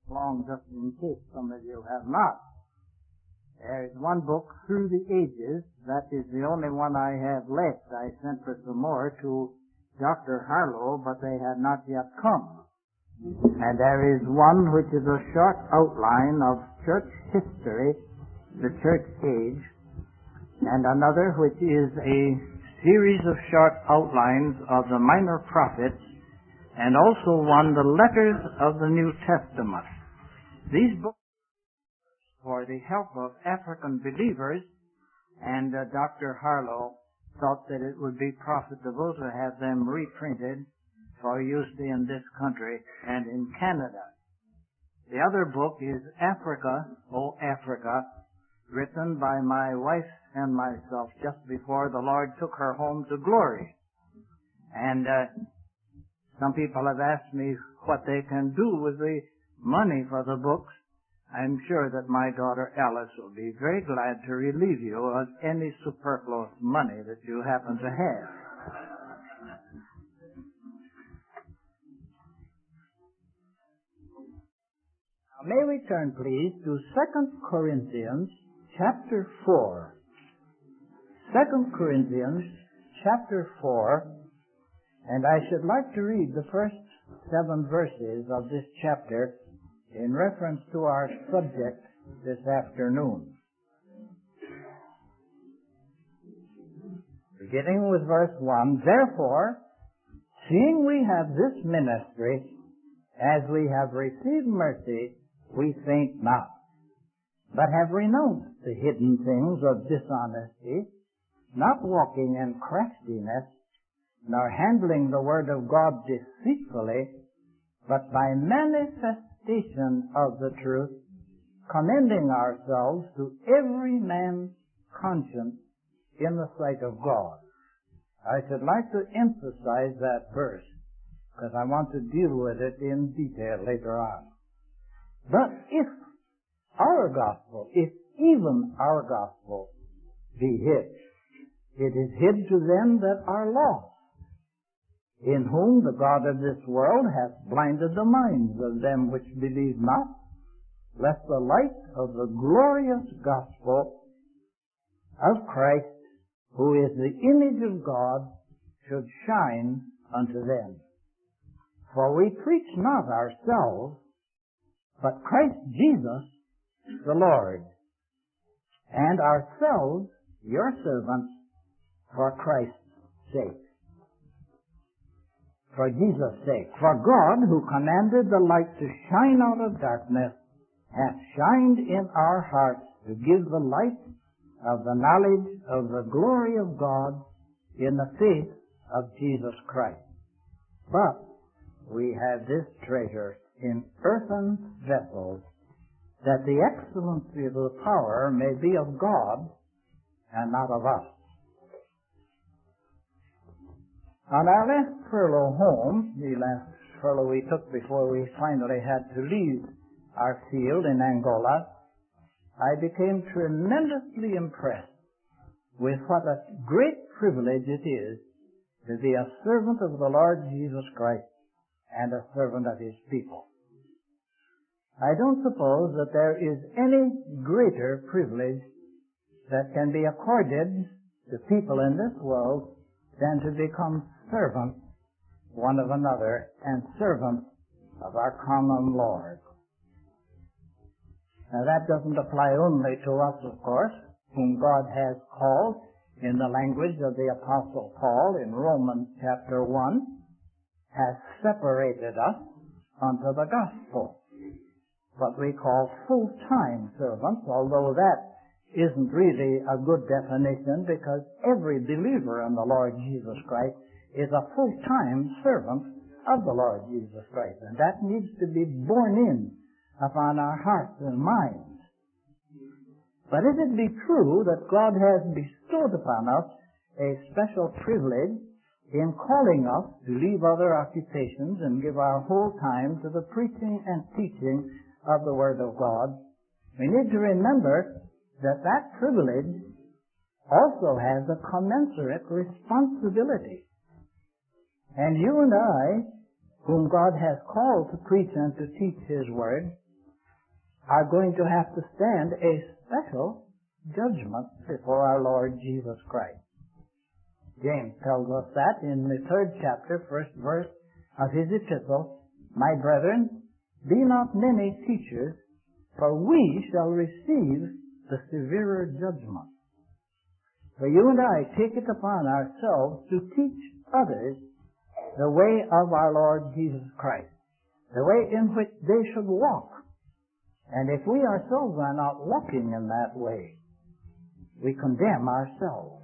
along just in case some of you have not. There is one book, Through the Ages. That is the only one I have left. I sent for some more to Dr. Harlow, but they had not yet come. And there is one which is a short outline of church history, the church age, and another which is a series of short outlines of the minor prophets, and also one, the letters of the New Testament. These books for the help of African believers, and Dr. Harlow thought that it would be profitable to have them reprinted for use in this country and in Canada. The other book is Africa, O Africa, written by my wife and myself just before the Lord took her home to glory. And some people have asked me what they can do with the money for the books. I'm sure that my daughter Alice will be very glad to relieve you of any superfluous money that you happen to have. Now, may we turn, please, to 2 Corinthians chapter 4. 2 Corinthians chapter 4, and I should like to read the first 7 verses of this chapter in reference to our subject this afternoon. Beginning with verse 1, Therefore, seeing we have this ministry, as we have received mercy, we faint not, but have renounced the hidden things of dishonesty, not walking in craftiness, nor handling the word of God deceitfully, but by manifestation of the truth, commending ourselves to every man's conscience in the sight of God. I should like to emphasize that verse, because I want to deal with it in detail later on. But if our gospel, if even our gospel be hid, it is hid to them that are lost, in whom the God of this world hath blinded the minds of them which believe not, lest the light of the glorious gospel of Christ, who is the image of God, should shine unto them. For we preach not ourselves, but Christ Jesus the Lord, and ourselves your servants for Christ's sake. For Jesus' sake. For God, who commanded the light to shine out of darkness, hath shined in our hearts to give the light of the knowledge of the glory of God in the faith of Jesus Christ. But we have this treasure in earthen vessels, that the excellency of the power may be of God and not of us. On our last furlough home, the last furlough we took before we finally had to leave our field in Angola, I became tremendously impressed with what a great privilege it is to be a servant of the Lord Jesus Christ and a servant of His people. I don't suppose that there is any greater privilege that can be accorded to people in this world than to become servants one of another and servants of our common Lord. Now that doesn't apply only to us, of course, whom God has called in the language of the Apostle Paul in Romans chapter 1, has separated us unto the gospel. What we call full-time servants, although that isn't really a good definition, because every believer in the Lord Jesus Christ is a full-time servant of the Lord Jesus Christ. And that needs to be borne in upon our hearts and minds. But if it be true that God has bestowed upon us a special privilege in calling us to leave other occupations and give our whole time to the preaching and teaching of the Word of God, we need to remember that that privilege also has a commensurate responsibility. And you and I, whom God has called to preach and to teach His Word, are going to have to stand a special judgment before our Lord Jesus Christ. James tells us that in the 3rd chapter, 1st verse of his epistle, "My brethren, be not many teachers, for we shall receive the severer judgment." For you and I take it upon ourselves to teach others the way of our Lord Jesus Christ, the way in which they should walk. And if we ourselves are not walking in that way, we condemn ourselves.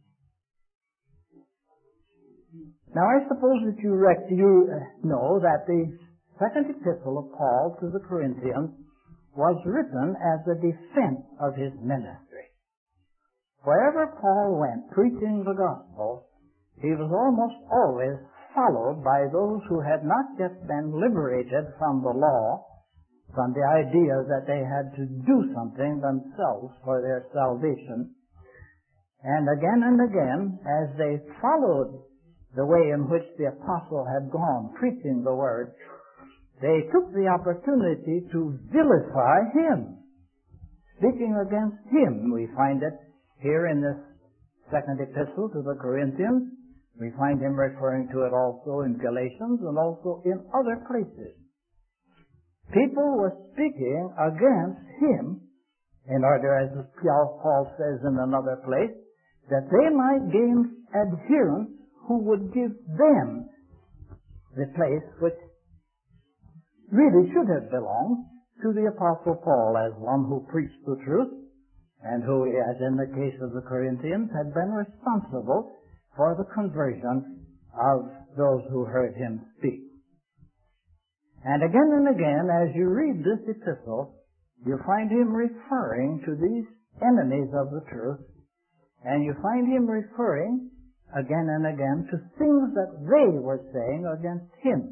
Now I suppose that you know that the 2nd epistle of Paul to the Corinthians was written as a defense of his ministry. Wherever Paul went preaching the gospel, he was almost always followed by those who had not yet been liberated from the law, from the idea that they had to do something themselves for their salvation. And again, as they followed the way in which the apostle had gone preaching the word, they took the opportunity to vilify him, speaking against him. We find it here in this 2nd epistle to the Corinthians. We find him referring to it also in Galatians and also in other places. People were speaking against him in order, as Paul says in another place, that they might gain adherents who would give them the place which really should have belonged to the Apostle Paul as one who preached the truth and who, as in the case of the Corinthians, had been responsible for the conversion of those who heard him speak. And again, as you read this epistle, you find him referring to these enemies of the truth, and you find him referring again and again to things that they were saying against him.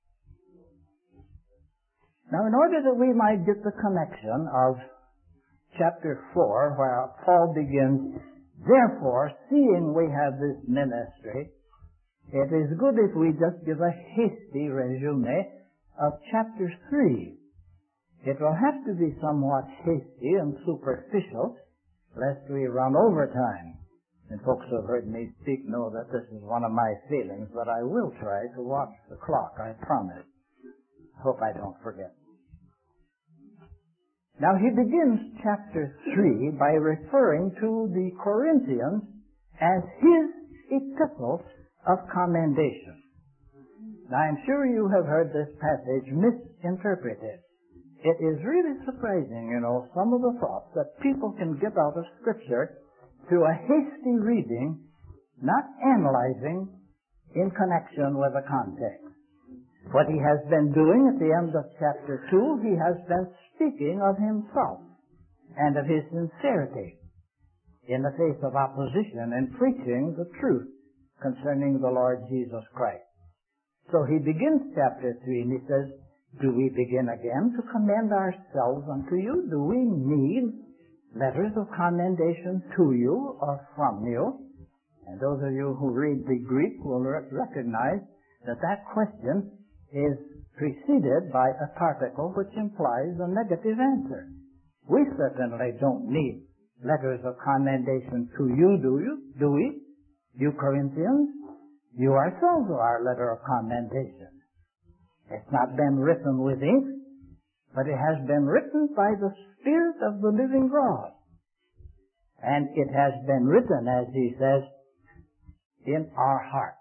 Now, in order that we might get the connection of chapter 4, where Paul begins, "Therefore, seeing we have this ministry," it is good if we just give a hasty resume of chapter 3. It will have to be somewhat hasty and superficial, lest we run over time. And folks who have heard me speak know that this is one of my failings, but I will try to watch the clock, I promise. Hope I don't forget. Now he begins chapter 3 by referring to the Corinthians as his epistle of commendation. Now I'm sure you have heard this passage misinterpreted. It is really surprising, some of the thoughts that people can get out of Scripture through a hasty reading, not analyzing in connection with the context. What he has been doing at the end of chapter 2, he has been speaking of himself and of his sincerity in the face of opposition and preaching the truth concerning the Lord Jesus Christ. So he begins chapter 3 and he says, "Do we begin again to commend ourselves unto you? Do we need letters of commendation to you or from you?" And those of you who read the Greek will recognize that that question is preceded by a particle which implies a negative answer. We certainly don't need letters of commendation to you, do we? You Corinthians, you ourselves are our letter of commendation. It's not been written with ink, but it has been written by the Spirit of the living God. And it has been written, as he says, in our hearts.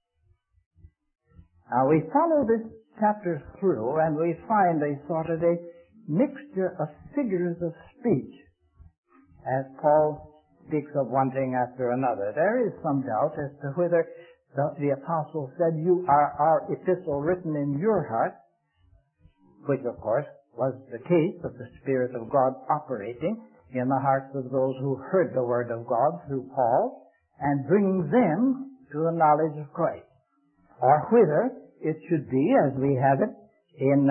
Now we follow this chapter through and we find a sort of a mixture of figures of speech as Paul speaks of one thing after another. There is some doubt as to whether the apostle said, "You are our epistle written in your heart," which of course was the case of the Spirit of God operating in the hearts of those who heard the Word of God through Paul and bringing them to the knowledge of Christ. Or whether it should be, as we have it in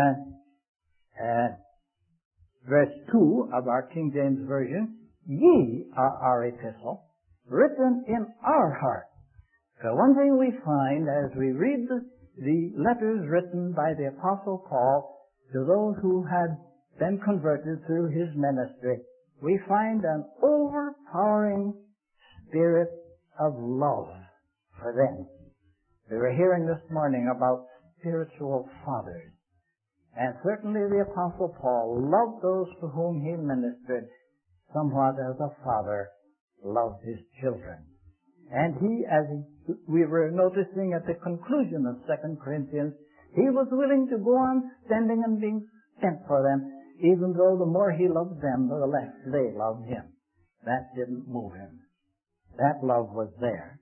verse 2 of our King James Version, "Ye are our epistle, written in our heart." So one thing we find as we read the letters written by the Apostle Paul to those who had been converted through his ministry, we find an overpowering spirit of love for them. We were hearing this morning about spiritual fathers. And certainly the Apostle Paul loved those to whom he ministered somewhat as a father loves his children. And he, as we were noticing at the conclusion of 2 Corinthians, he was willing to go on spending and being spent for them, even though the more he loved them, the less they loved him. That didn't move him. That love was there.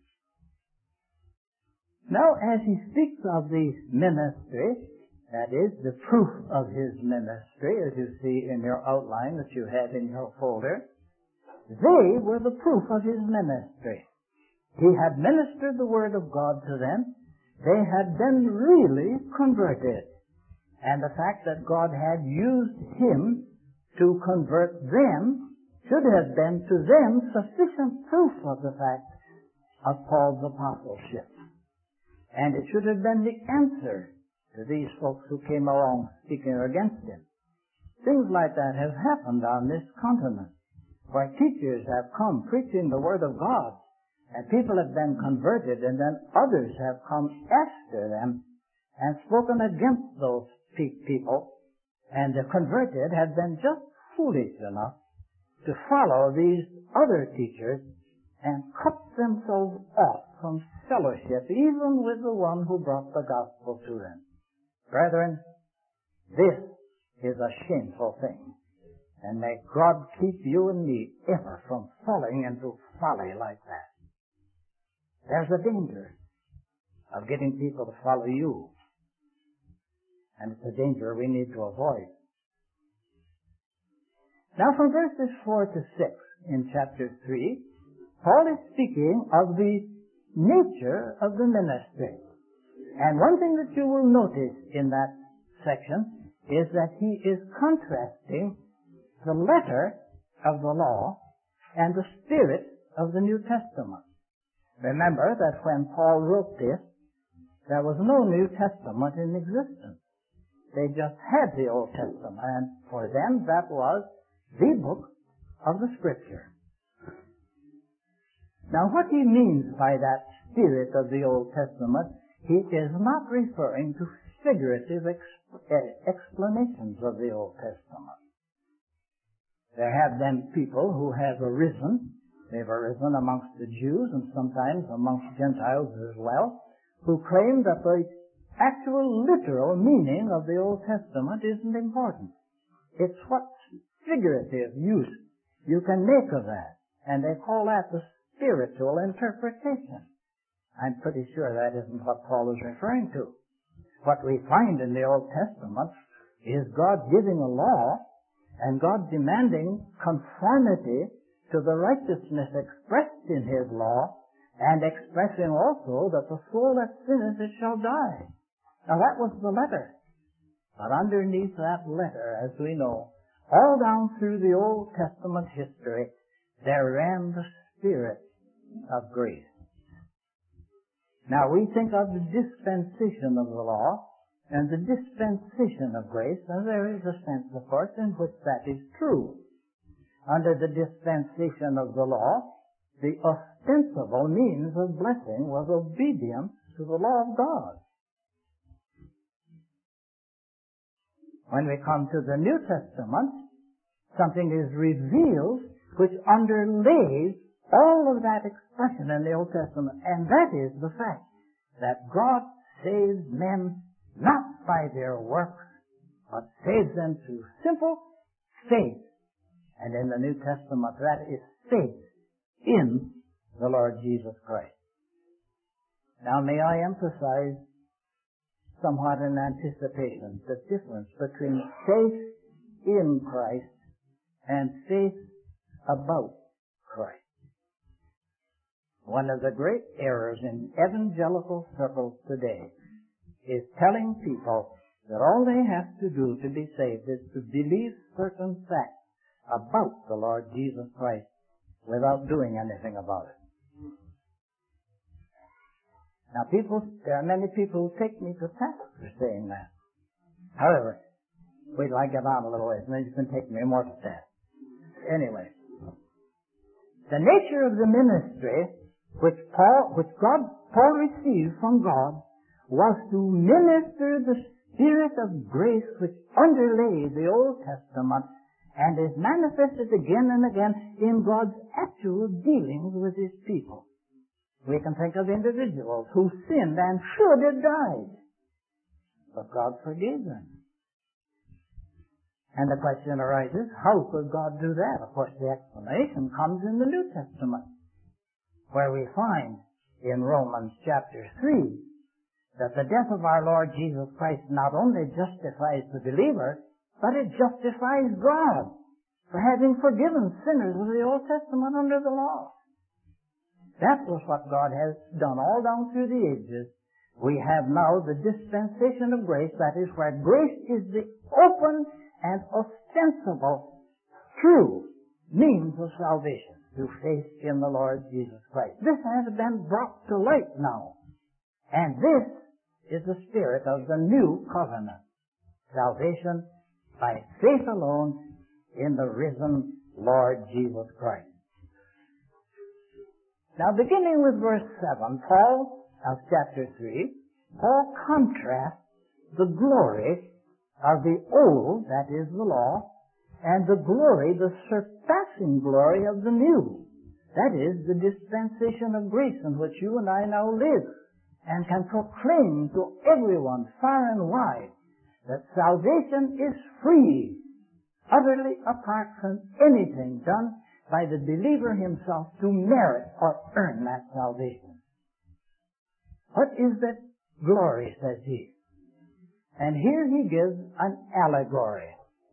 Now, as he speaks of the ministry, that is, the proof of his ministry, as you see in your outline that you had in your folder, they were the proof of his ministry. He had ministered the Word of God to them. They had been really converted. And the fact that God had used him to convert them should have been to them sufficient proof of the fact of Paul's apostleship. And it should have been the answer to these folks who came along speaking against him. Things like that have happened on this continent, where teachers have come preaching the Word of God, and people have been converted, and then others have come after them and spoken against those people, and the converted have been just foolish enough to follow these other teachers and cut themselves off from fellowship, even with the one who brought the gospel to them. Brethren, this is a shameful thing. And may God keep you and me ever from falling into folly like that. There's a danger of getting people to follow you. And it's a danger we need to avoid. Now from verses 4 to 6 in chapter 3, Paul is speaking of the nature of the ministry. And one thing that you will notice in that section is that he is contrasting the letter of the law and the spirit of the New Testament. Remember that when Paul wrote this, there was no New Testament in existence. They just had the Old Testament, and for them that was the book of the Scripture. Now what he means by that spirit of the Old Testament, he is not referring to figurative explanations of the Old Testament. There have been people who have arisen, they've arisen amongst the Jews and sometimes amongst Gentiles as well, who claim that the actual literal meaning of the Old Testament isn't important. It's what figurative use you can make of that, and they call that the spiritual interpretation. I'm pretty sure that isn't what Paul is referring to. What we find in the Old Testament is God giving a law and God demanding conformity to the righteousness expressed in His law and expressing also that the soul that sinneth it shall die. Now that was the letter. But underneath that letter, as we know, all down through the Old Testament history, there ran the spirit of grace. Now we think of the dispensation of the law and the dispensation of grace, and there is a sense, of course, in which that is true. Under the dispensation of the law, the ostensible means of blessing was obedience to the law of God. When we come to the New Testament, something is revealed which underlays all of that expression in the Old Testament, and that is the fact that God saves men not by their works, but saves them through simple faith. And in the New Testament, that is faith in the Lord Jesus Christ. Now may I emphasize somewhat in anticipation the difference between faith in Christ and faith about Christ. One of the great errors in evangelical circles today is telling people that all they have to do to be saved is to believe certain facts about the Lord Jesus Christ without doing anything about it. Now there are many people who take me to task for saying that. However, Wait till I get on a little ways, and then you can take me more to that. Anyway, the nature of the ministry which Paul received from God was to minister the Spirit of grace which underlay the Old Testament and is manifested again and again in God's actual dealings with His people. We can think of individuals who sinned and should have died, but God forgave them. And the question arises, how could God do that? Of course, the explanation comes in the New Testament, where we find in Romans chapter 3 that the death of our Lord Jesus Christ not only justifies the believer, but it justifies God for having forgiven sinners of the Old Testament under the law. That was what God has done all down through the ages. We have now the dispensation of grace, that is, where grace is the open and ostensible true means of salvation through faith in the Lord Jesus Christ. This has been brought to light now. And this is the spirit of the new covenant. Salvation by faith alone in the risen Lord Jesus Christ. Now, beginning with verse 7, Paul, of chapter 3, Paul contrasts the glory of the old, that is the law, and the glory, the surpassing glory of the new, that is the dispensation of grace in which you and I now live, and can proclaim to everyone far and wide that salvation is free, utterly apart from anything done by the believer himself to merit or earn that salvation. What is that glory, says he? And here he gives an allegory.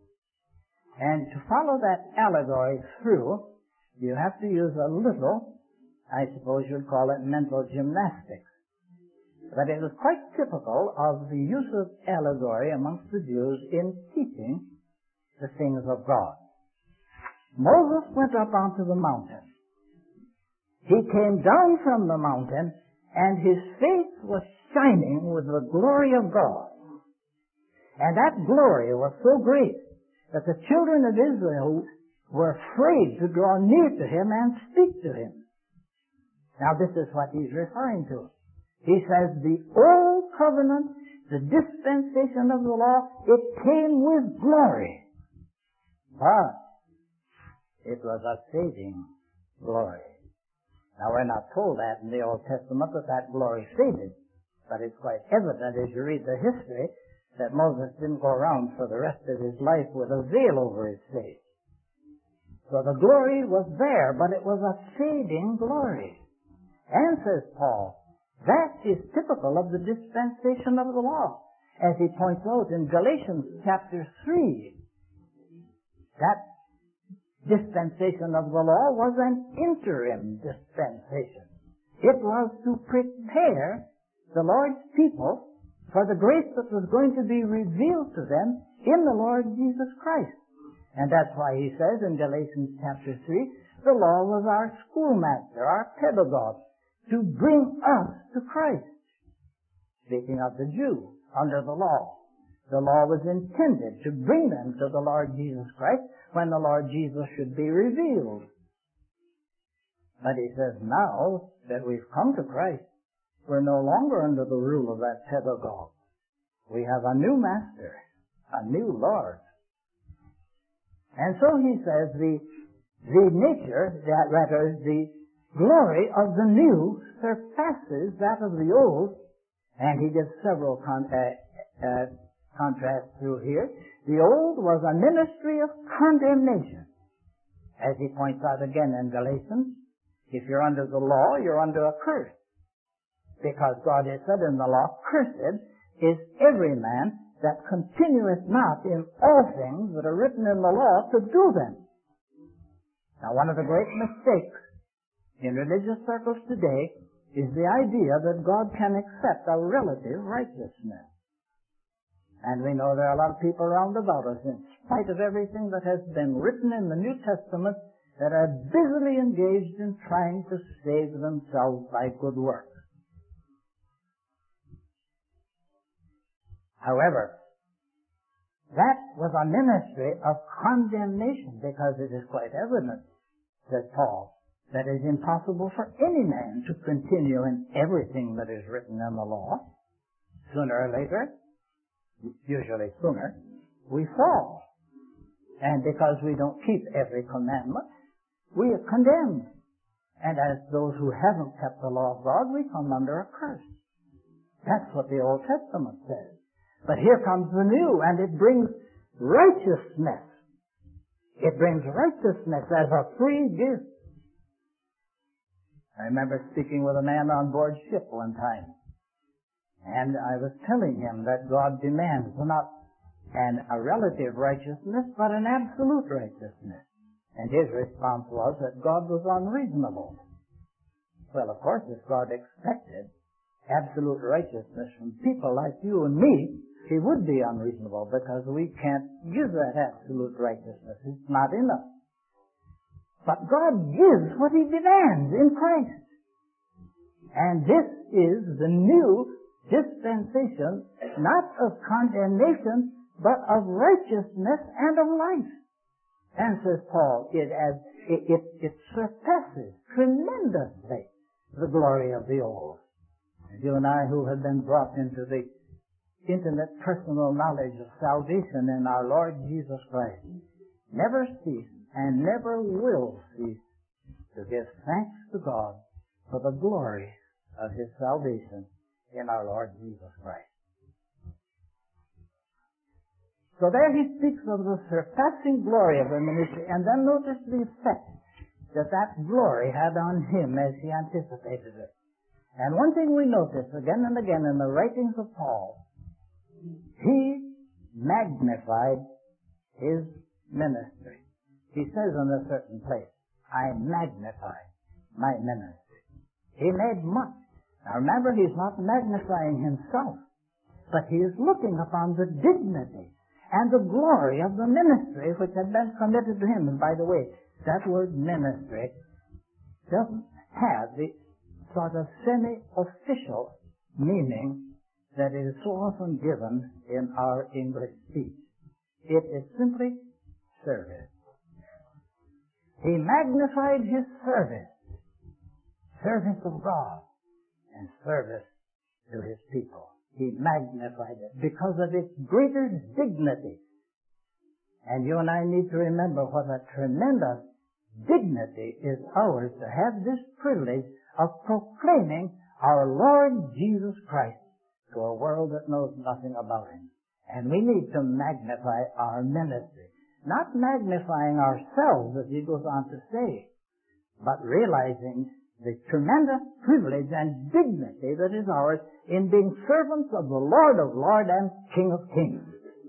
And to follow that allegory through, you have to use a little, I suppose you'd call it mental gymnastics. But it was quite typical of the use of allegory amongst the Jews in teaching the things of God. Moses went up onto the mountain. He came down from the mountain, and his face was shining with the glory of God. And that glory was so great that the children of Israel were afraid to draw near to him and speak to him. Now this is what he's referring to. He says the old covenant, the dispensation of the law, it came with glory. But it was a saving glory. Now we're not told that in the Old Testament that glory faded, but it's quite evident as you read the history that Moses didn't go around for the rest of his life with a veil over his face. So the glory was there, but it was a fading glory. And, says Paul, that is typical of the dispensation of the law, as he points out in Galatians chapter 3. That dispensation of the law was an interim dispensation. It was to prepare the Lord's people for the grace that was going to be revealed to them in the Lord Jesus Christ. And that's why he says in Galatians chapter 3, the law was our schoolmaster, our pedagogue, to bring us to Christ. Speaking of the Jew under the law was intended to bring them to the Lord Jesus Christ when the Lord Jesus should be revealed. But he says now that we've come to Christ, we're no longer under the rule of that pedagogue. We have a new master, a new Lord. And so he says the glory of the new surpasses that of the old, and he gives several contrasts through here. The old was a ministry of condemnation, as he points out again in Galatians. If you're under the law, you're under a curse. Because God has said in the law, cursed is every man that continueth not in all things that are written in the law to do them. Now, one of the great mistakes in religious circles today is the idea that God can accept a relative righteousness. And we know there are a lot of people around about us, in spite of everything that has been written in the New Testament, that are busily engaged in trying to save themselves by good works. However, That was a ministry of condemnation, because it is quite evident, said Paul, that it is impossible for any man to continue in everything that is written in the law. Sooner or later, usually sooner, we fall. And because we don't keep every commandment, we are condemned. And as those who haven't kept the law of God, we come under a curse. That's what the Old Testament says. But here comes the New, and it brings righteousness. It brings righteousness as a free gift. I remember speaking with a man on board ship one time, and I was telling him that God demands not a relative righteousness, but an absolute righteousness. And his response was that God was unreasonable. Well, of course, if God expected absolute righteousness from people like you and me, He would be unreasonable, because we can't give that absolute righteousness. It's not in us. But God gives what He demands in Christ. And this is the new dispensation, not of condemnation, but of righteousness and of life. And says Paul, it surpasses tremendously the glory of the old. And you and I, who have been brought into the intimate personal knowledge of salvation in our Lord Jesus Christ, never cease and never will cease to give thanks to God for the glory of His salvation in our Lord Jesus Christ. So there he speaks of the surpassing glory of the ministry, and then notice the effect that that glory had on him as he anticipated it. And one thing we notice again and again in the writings of Paul, he magnified his ministry. He says in a certain place, I magnify my ministry. He made much. Now remember, he's not magnifying himself, but he is looking upon the dignity and the glory of the ministry which had been committed to him. And by the way, that word ministry doesn't have the sort of semi-official meaning that is so often given in our English speech. It is simply service. He magnified his service, service of God, and service to his people. He magnified it because of its greater dignity. And you and I need to remember what a tremendous dignity is ours to have this privilege of proclaiming our Lord Jesus Christ to a world that knows nothing about Him. And we need to magnify our ministry. Not magnifying ourselves, as he goes on to say, but realizing the tremendous privilege and dignity that is ours in being servants of the Lord of Lords and King of Kings.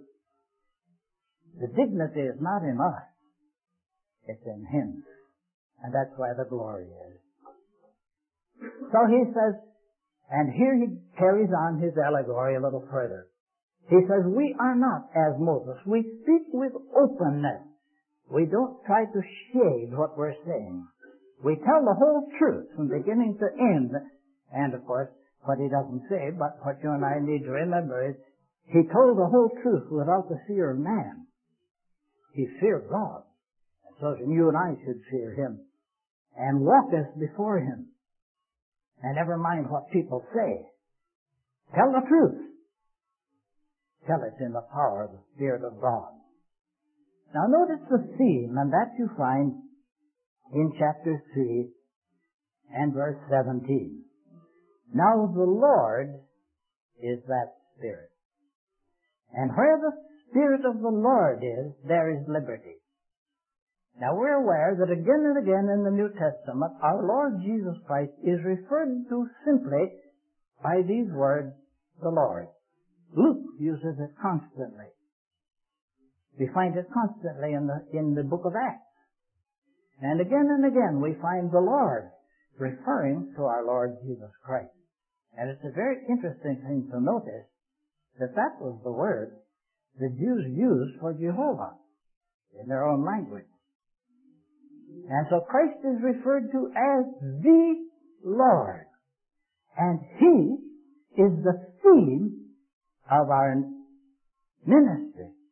The dignity is not in us. It's in Him. And that's why the glory is. So he says, and here he carries on his allegory a little further. He says, we are not as Moses. We speak with openness. We don't try to shade what we're saying. We tell the whole truth from beginning to end. And of course, what he doesn't say, but what you and I need to remember is, he told the whole truth without the fear of man. He feared God. And so you and I should fear Him and walk as before Him. And never mind what people say. Tell the truth. Tell it in the power of the Spirit of God. Now notice the theme, and that you find in chapter 3 and verse 17. Now the Lord is that Spirit. And where the Spirit of the Lord is, there is liberty. Now we're aware that again and again in the New Testament, our Lord Jesus Christ is referred to simply by these words, the Lord. Luke uses it constantly. We find it constantly in the book of Acts. And again we find the Lord referring to our Lord Jesus Christ. And it's a very interesting thing to notice that that was the word the Jews used for Jehovah in their own language. And so Christ is referred to as the Lord. And He is the theme of our ministry.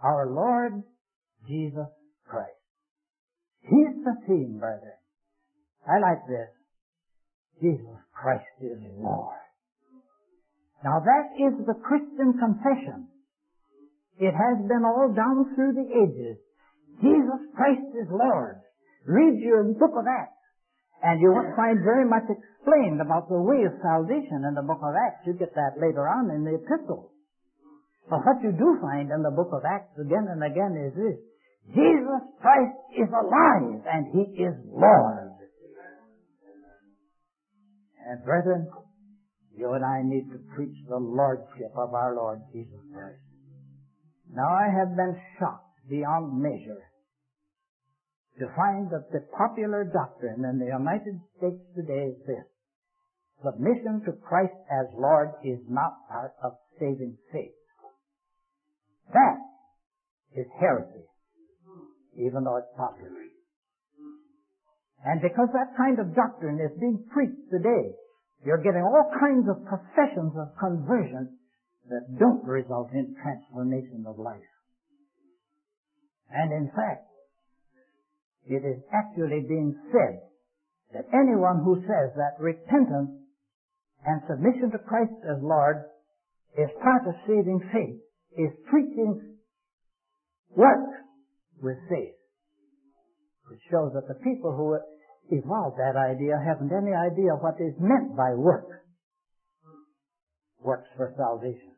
our Lord Jesus Christ. He's the theme, brethren. I like this. Jesus Christ is Lord. Now that is the Christian confession. It has been all down through the ages. Jesus Christ is Lord. Read your book of Acts, and you will find very much explained about the way of salvation in the book of Acts. You get that later on in the epistles. But what you do find in the book of Acts again and again is this: Jesus Christ is alive, and He is Lord. And brethren, you and I need to preach the Lordship of our Lord Jesus Christ. Now I have been shocked beyond measure to find that the popular doctrine in the United States today is this: submission to Christ as Lord is not part of saving faith. That is heresy, even though it's popular. And because that kind of doctrine is being preached today, you're getting all kinds of professions of conversion that don't result in transformation of life. And in fact, it is actually being said that anyone who says that repentance and submission to Christ as Lord is part of saving faith is preaching work with faith. It shows that the people who evolved that idea haven't any idea what is meant by work. Works for salvation.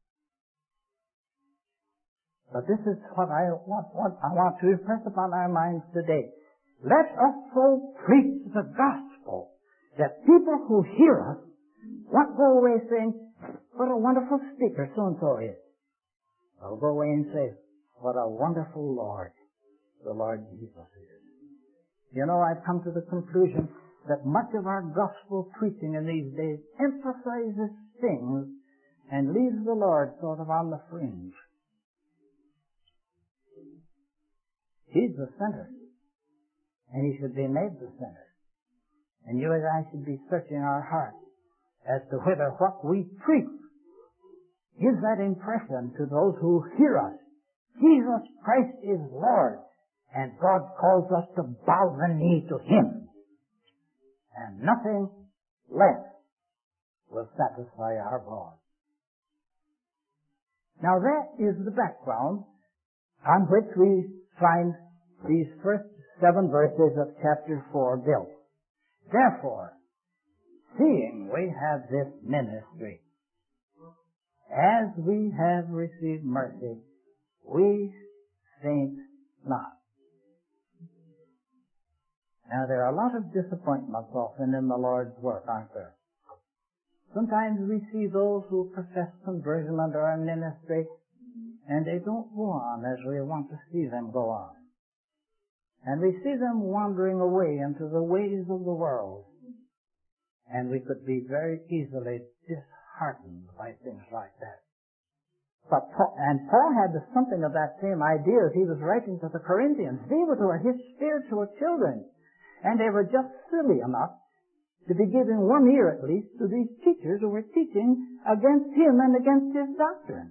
But this is what I want to impress upon our minds today. Let us so preach the gospel that people who hear us won't go away saying, what a wonderful speaker so-and-so is. They'll go away and say, what a wonderful Lord the Lord Jesus is. You know, I've come to the conclusion that much of our gospel preaching in these days emphasizes things and leaves the Lord sort of on the fringe. He's the center, and He should be made the center. And you and I should be searching our hearts as to whether what we preach gives that impression to those who hear us. Jesus Christ is Lord, and God calls us to bow the knee to Him. And nothing less will satisfy our God. Now that is the background on which we find these first 7 verses of chapter 4 built. Therefore, seeing we have this ministry, as we have received mercy, we faint not. Now there are a lot of disappointments often in the Lord's work, aren't there? Sometimes we see those who profess conversion under our ministry, and they don't go on as we want to see them go on. And we see them wandering away into the ways of the world. And we could be very easily disheartened by things like that. But Paul had something of that same idea as he was writing to the Corinthians. They were his spiritual children. And they were just silly enough to be giving one ear at least to these teachers who were teaching against him and against his doctrine.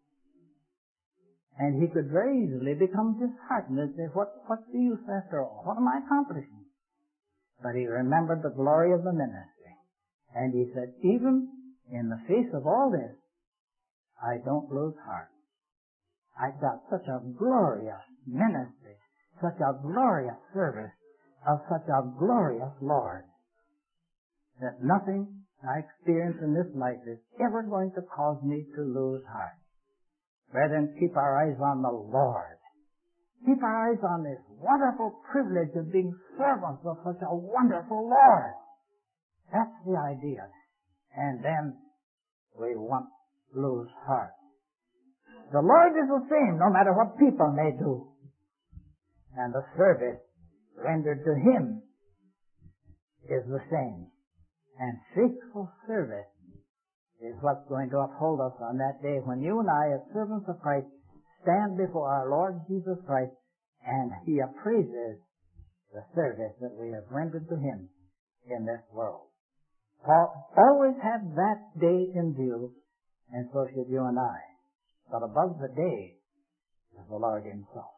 And he could very easily become disheartened and say, what's the use after all? What am I accomplishing? But he remembered the glory of the ministry. And he said, even in the face of all this, I don't lose heart. I've got such a glorious ministry, such a glorious service of such a glorious Lord, that nothing I experience in this life is ever going to cause me to lose heart. Brethren, keep our eyes on the Lord. Keep our eyes on this wonderful privilege of being servants of such a wonderful Lord. That's the idea. And then we won't lose heart. The Lord is the same no matter what people may do. And the service rendered to Him is the same. And faithful service is what's going to uphold us on that day when you and I, as servants of Christ, stand before our Lord Jesus Christ and He appraises the service that we have rendered to Him in this world. Paul always had that day in view, and so should you and I. But above the day, as the Lord himself.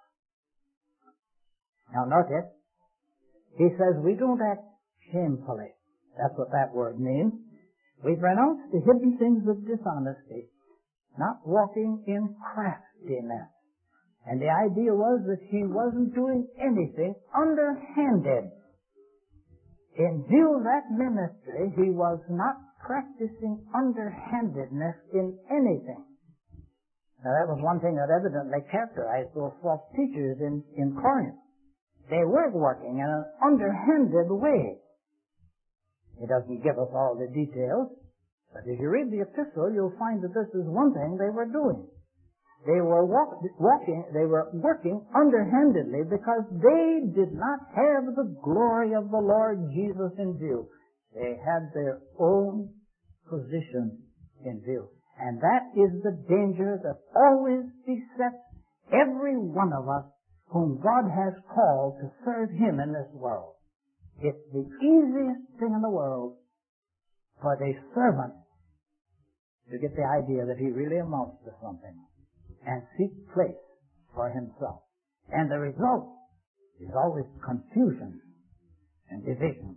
Now notice, he says we don't act shamefully. That's what that word means. We've renounced the hidden things of dishonesty, not walking in craftiness. And the idea was that he wasn't doing anything underhanded. In view of that ministry, he was not practicing underhandedness in anything. Now that was one thing that evidently characterized those false teachers in Corinth. They were working in an underhanded way. It doesn't give us all the details, but as you read the epistle, you'll find that this is one thing they were doing. They were working underhandedly because they did not have the glory of the Lord Jesus in view. They had their own position in view. And that is the danger that always besets every one of us whom God has called to serve him in this world. It's the easiest thing in the world for the servant to get the idea that he really amounts to something and seek place for himself. And the result is always confusion and division.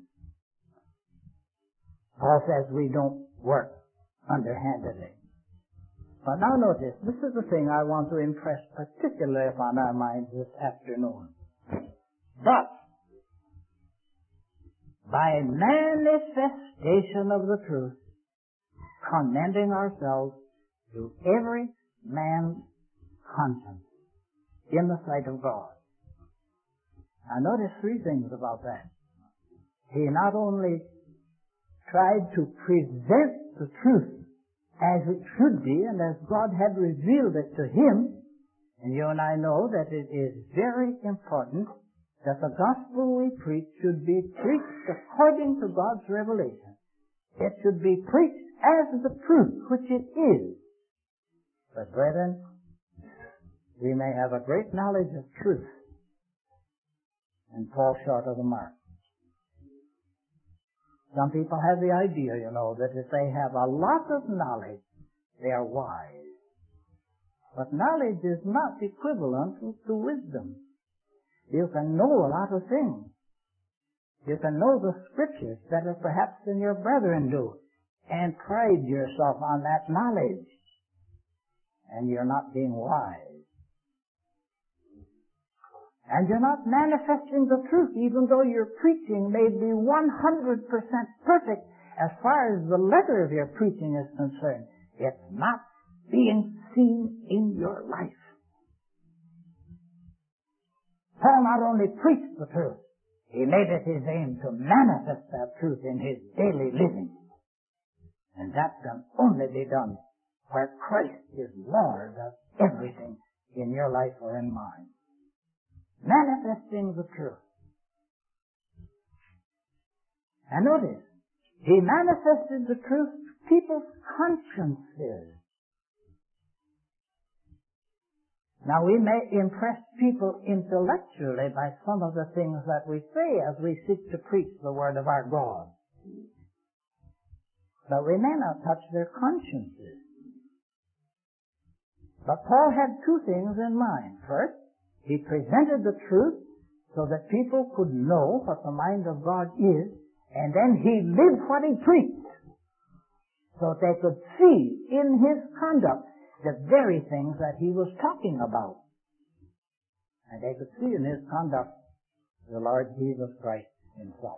Paul says we don't work underhandedly. But now notice, this is the thing I want to impress particularly upon our minds this afternoon. But by manifestation of the truth, commending ourselves to every man's conscience in the sight of God. Now notice three things about that. He not only tried to present the truth as it should be and as God had revealed it to him, and you and I know that it is very important that the gospel we preach should be preached according to God's revelation. It should be preached as the truth, which it is. But brethren, we may have a great knowledge of truth and fall short of the mark. Some people have the idea, that if they have a lot of knowledge, they are wise. But knowledge is not equivalent to wisdom. You can know a lot of things. You can know the scriptures better perhaps than your brethren do, and pride yourself on that knowledge. And you're not being wise. And you're not manifesting the truth, even though your preaching may be 100% perfect as far as the letter of your preaching is concerned. It's not being seen in your life. Paul not only preached the truth, he made it his aim to manifest that truth in his daily living. And that can only be done where Christ is Lord of everything in your life or in mine. Manifesting the truth. And notice, he manifested the truth to people's consciences. Now we may impress people intellectually by some of the things that we say as we seek to preach the word of our God. But we may not touch their consciences. But Paul had two things in mind. First, he presented the truth so that people could know what the mind of God is, and then he lived what he preached so that they could see in his conduct the very things that he was talking about. And they could see in his conduct the Lord Jesus Christ himself.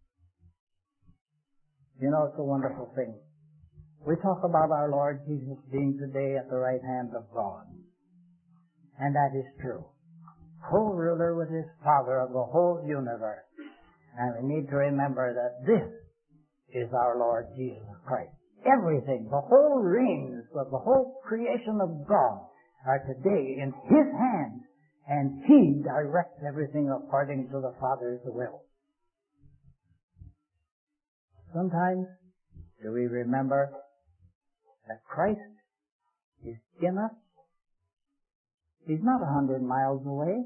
It's a wonderful thing. We talk about our Lord Jesus being today at the right hand of God. And that is true. Co-ruler with his Father of the whole universe. And we need to remember that this is our Lord Jesus Christ. Everything, the whole reigns of the whole creation of God are today in his hands, and he directs everything according to the Father's will. Sometimes do we remember that Christ is in us? He's not 100 miles away.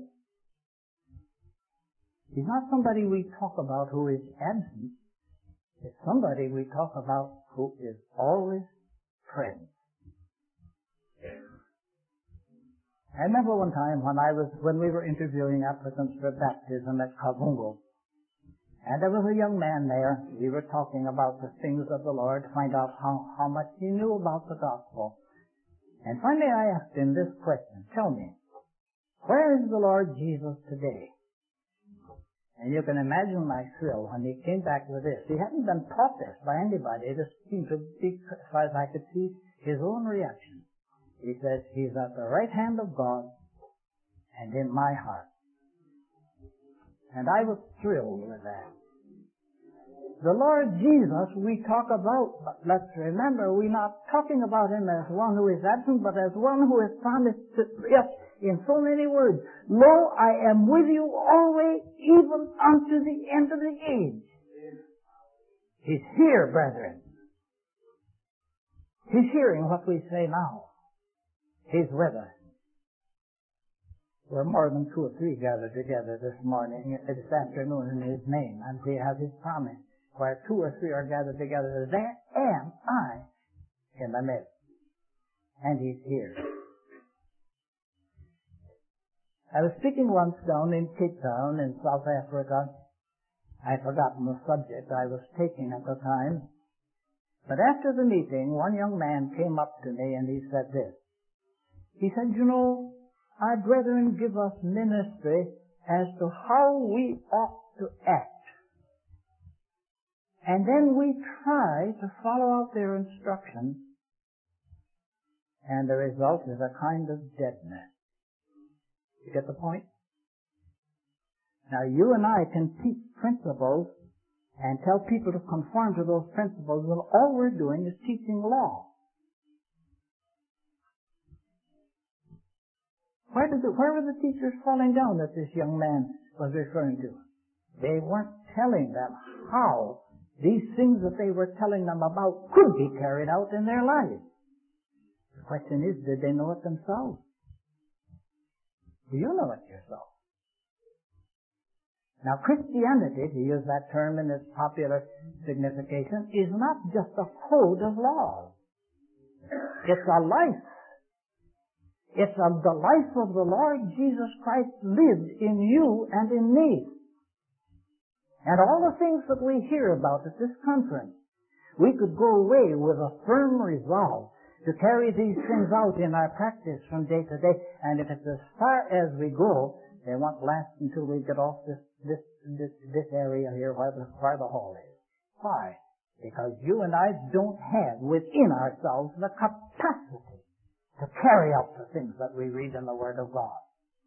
He's not somebody we talk about who is absent. It's somebody we talk about who is always present. I remember one time when we were interviewing applicants for baptism at Kavungo, and there was a young man there. We were talking about the things of the Lord, to find out how much he knew about the gospel. And finally I asked him this question: tell me, where is the Lord Jesus today? And you can imagine my thrill when he came back with this. He hadn't been taught this by anybody. This seemed to be, as far as I could see, his own reaction. He says, he's at the right hand of God and in my heart. And I was thrilled with that. The Lord Jesus we talk about, but let's remember, we're not talking about him as one who is absent, but as one who has promised to us in so many words, lo, I am with you always, even unto the end of the age. He's here, brethren. He's hearing what we say now. He's with us. We're more than 2 or 3 gathered together this afternoon in his name, and we have his promise. Where 2 or 3 are gathered together, there am I in the midst. And he's here. I was speaking once down in Cape Town in South Africa. I'd forgotten the subject I was taking at the time. But after the meeting, one young man came up to me and he said this. He said, you know, our brethren give us ministry as to how we ought to act. And then we try to follow out their instructions, and the result is a kind of deadness. You get the point? Now, you and I can teach principles and tell people to conform to those principles, when all we're doing is teaching law. Where were the teachers falling down that this young man was referring to? They weren't telling them how these things that they were telling them about could be carried out in their lives. The question is, did they know it themselves? Do you know it yourself? Now, Christianity, to use that term in its popular signification, is not just a code of laws. It's a life. It's the life of the Lord Jesus Christ lived in you and in me. And all the things that we hear about at this conference, we could go away with a firm resolve to carry these things out in our practice from day to day. And if it's as far as we go, they won't last until we get off this area here where the hall is. Why? Because you and I don't have within ourselves the capacity to carry out the things that we read in the Word of God.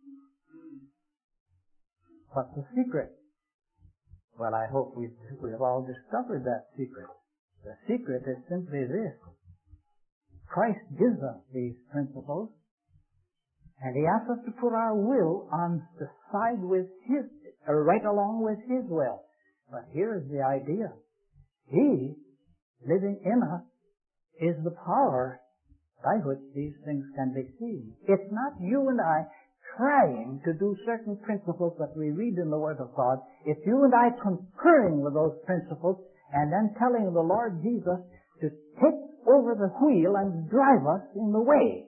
What's the secret? Well, I hope we've all discovered that secret. The secret is simply this. Christ gives us these principles, and he asks us to put our will on the side with his, or right along with his will. But here is the idea. He, living in us, is the power by which these things can be seen. It's not you and I trying to do certain principles that we read in the Word of God. It's you and I concurring with those principles and then telling the Lord Jesus to take over the wheel and drive us in the way.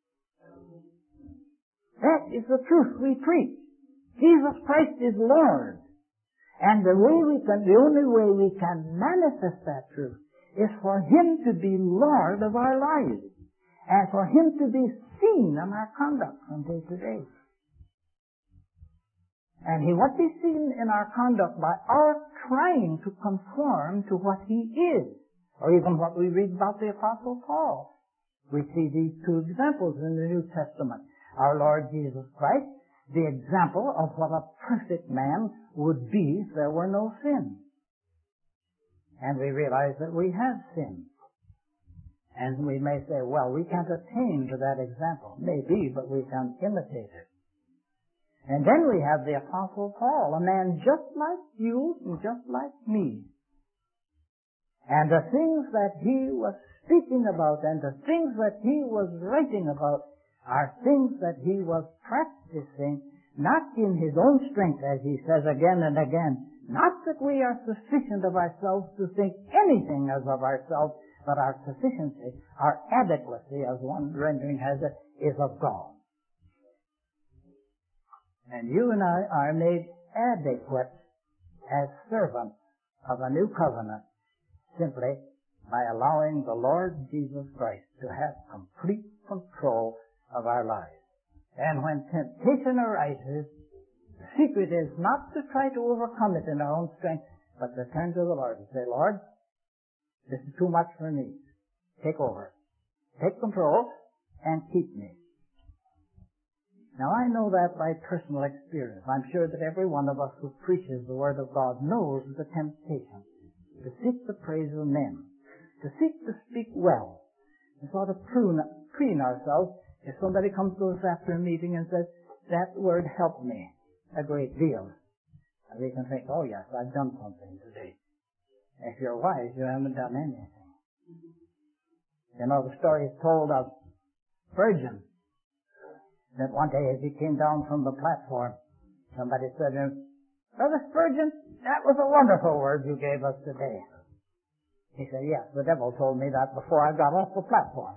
That is the truth we preach. Jesus Christ is Lord. And the only way we can manifest that truth is for him to be Lord of our lives and for him to be seen in our conduct from day to day. And he won't be seen in our conduct by our trying to conform to what he is, or even what we read about the Apostle Paul. We see these 2 examples in the New Testament. Our Lord Jesus Christ, the example of what a perfect man would be if there were no sin. And we realize that we have sinned. And we may say, well, we can't attain to that example. Maybe, but we can imitate it. And then we have the Apostle Paul, a man just like you and just like me. And the things that he was speaking about and the things that he was writing about are things that he was practicing, not in his own strength, as he says again and again. Not that we are sufficient of ourselves to think anything as of ourselves, but our sufficiency, our adequacy, as one rendering has it, is of God. And you and I are made adequate as servants of a new covenant simply by allowing the Lord Jesus Christ to have complete control of our lives. And when temptation arises, the secret is not to try to overcome it in our own strength, but to turn to the Lord and say, Lord, this is too much for me. Take over. Take control and keep me. Now I know that by personal experience. I'm sure that every one of us who preaches the Word of God knows the temptation to seek the praise of men, to seek to speak well, and sort of preen ourselves. If somebody comes to us after a meeting and says, that word helped me a great deal, and we can think, oh yes, I've done something today. If you're wise, you haven't done anything. You know, the story is told of Spurgeon, that one day as he came down from the platform, somebody said to him, Brother Spurgeon, that was a wonderful word you gave us today. He said, yes, the devil told me that before I got off the platform.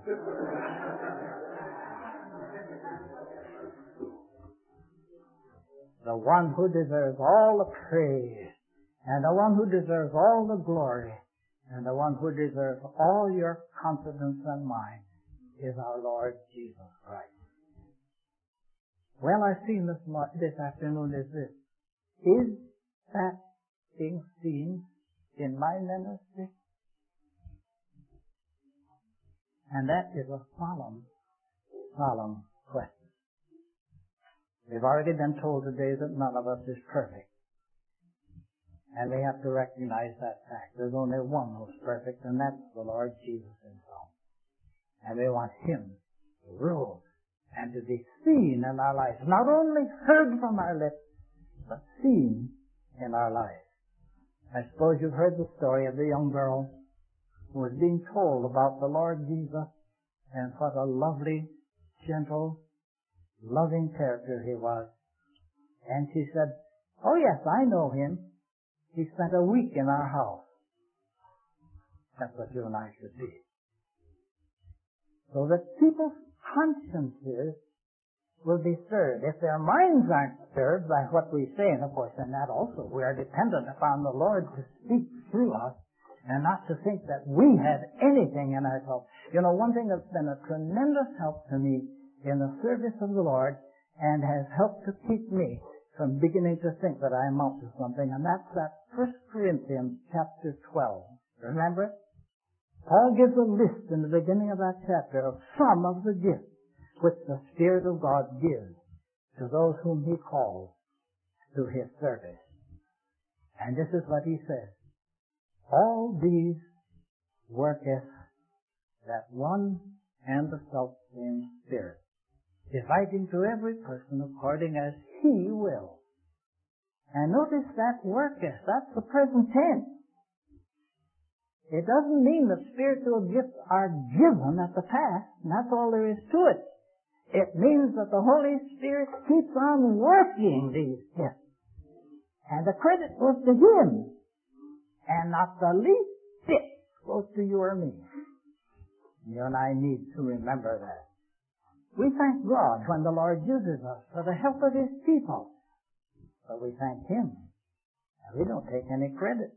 The one who deserves all the praise, and the one who deserves all the glory, and the one who deserves all your confidence and mine is our Lord Jesus Christ. Well, our theme this afternoon is this. Is that being seen in my ministry? And that is a solemn question. We've already been told today that none of us is perfect. And we have to recognize that fact. There's only one who's perfect, and that's the Lord Jesus himself. And we want him to rule and to be seen in our lives. Not only heard from our lips, but seen in our lives. I suppose you've heard the story of the young girl who was being told about the Lord Jesus and what a lovely, gentle, loving character he was. And she said, oh yes, I know him. He spent a week in our house. That's what you and I should be. So that people's consciences will be stirred. If their minds aren't stirred by what we say, and of course in that also we are dependent upon the Lord to speak through us, and not to think that we have anything in ourselves. You know, one thing that's been a tremendous help to me in the service of the Lord and has helped to keep me from beginning to think that I amount to something, and that's that 1 Corinthians chapter 12. Remember it? Paul gives a list in the beginning of that chapter of some of the gifts which the Spirit of God gives to those whom he calls to his service. And this is what he says. All these worketh that one and the selfsame Spirit, dividing to every person according as he will. And notice that worketh, that's the present tense. It doesn't mean that spiritual gifts are given at the past, and that's all there is to it. It means that the Holy Spirit keeps on working these gifts. And the credit goes to him, and not the least bit goes to you or me. You and I need to remember that. We thank God when the Lord uses us for the help of his people. But we thank him, and we don't take any credit.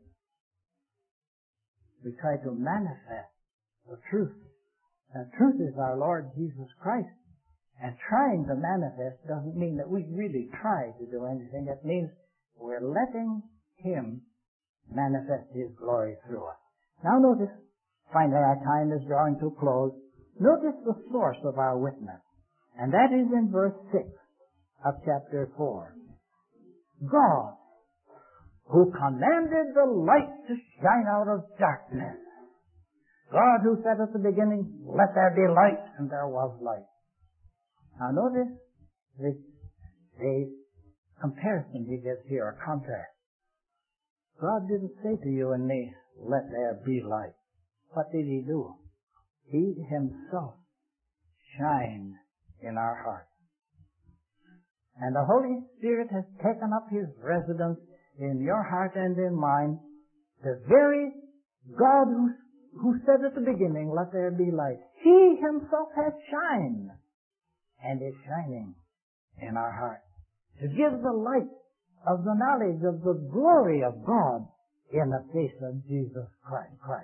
We try to manifest the truth. The truth is our Lord Jesus Christ. And trying to manifest doesn't mean that we really try to do anything. It means we're letting him manifest his glory through us. Now notice, finally our time is drawing to a close. Notice the source of our witness. And that is in verse 6 of chapter 4. God, who commanded the light to shine out of darkness. God who said at the beginning, let there be light, and there was light. Now notice the comparison he gives here, a contrast. God didn't say to you and me, let there be light. What did he do? He himself shined in our hearts. And the Holy Spirit has taken up his residence in your heart and in mine. The very God who said at the beginning, let there be light. He himself has shined and is shining in our heart. to give the light of the knowledge of the glory of God in the face of Jesus Christ.